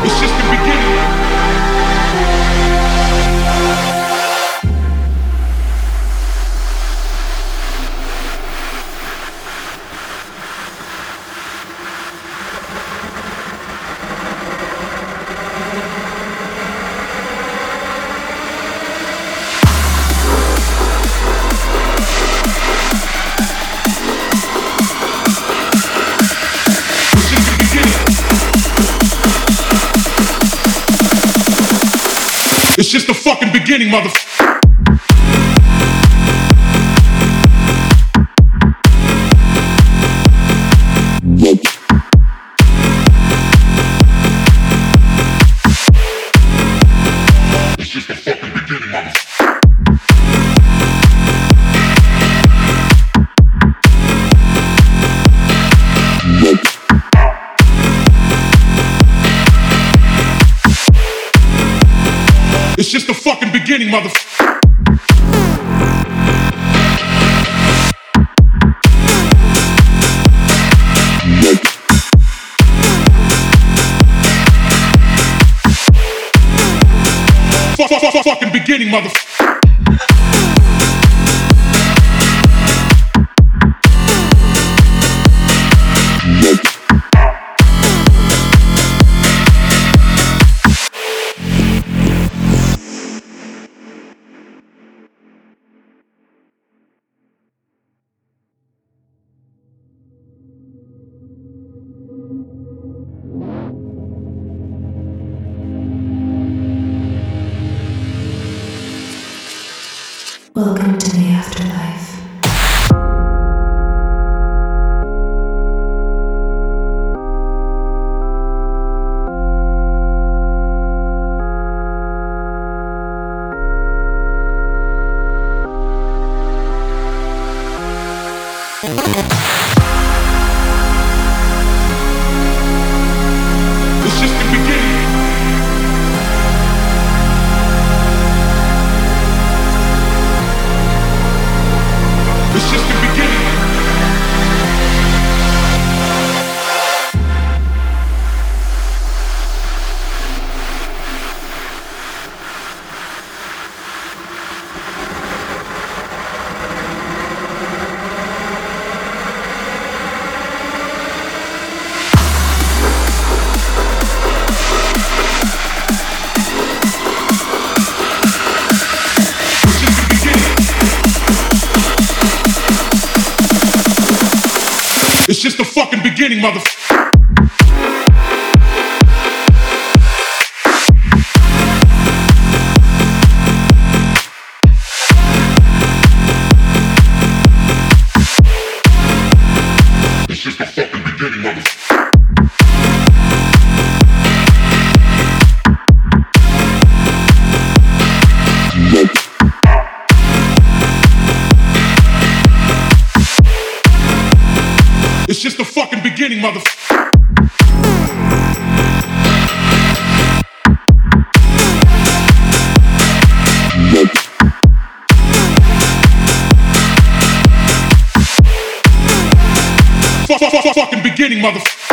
It's just the beginning. It's just the fucking beginning, motherfucker. It's just the fucking beginning, motherfucker. It's just the fucking beginning, motherfucker. Fucking beginning, motherfucker. Welcome to the afterlife. It's just the beginning. It's just the beginning. It's just the fucking beginning, motherfucker. It's just the fucking beginning, motherfucker. It's just the fucking beginning, motherfucker. Fucking beginning, motherfucker.